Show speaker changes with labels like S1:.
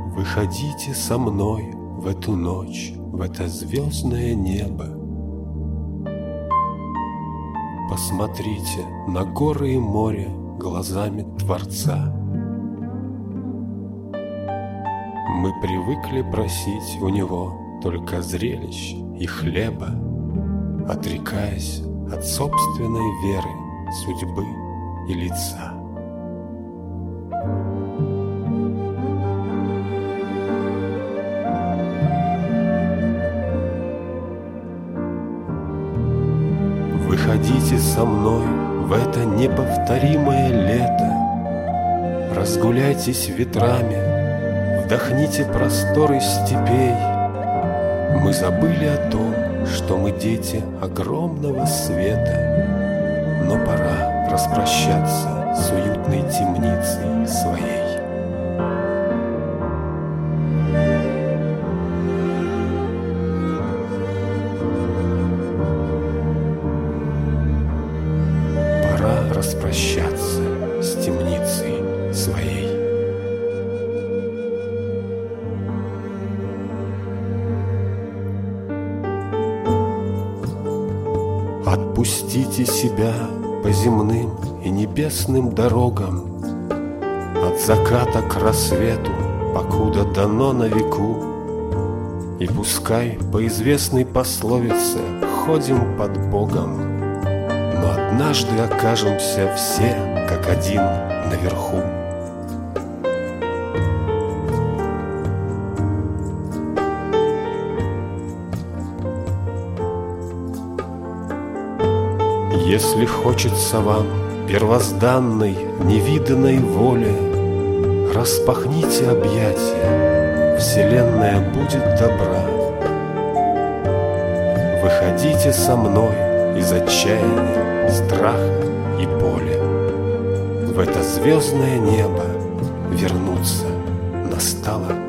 S1: Выходите со мной в эту ночь, в это звездное небо. Посмотрите на горы и море глазами Творца. Мы привыкли просить у Него только зрелищ и хлеба, отрекаясь от собственной веры, судьбы и лица. Выходите со мной в это неповторимое лето, разгуляйтесь ветрами, вдохните просторы степей. Мы забыли о том, что мы дети огромного света, но пора распрощаться с уютной темницей своей. Пора распрощаться с темницей своей. Отпустите себя по земным и небесным дорогам, от заката к рассвету, покуда дано на веку. И пускай по известной пословице ходим под Богом, но однажды окажемся все как один наверху. Если хочется вам первозданной, невиданной воли, распахните объятия, вселенная будет добра. Выходите со мной из отчаяния, страха и боли. В это звездное небо вернуться настала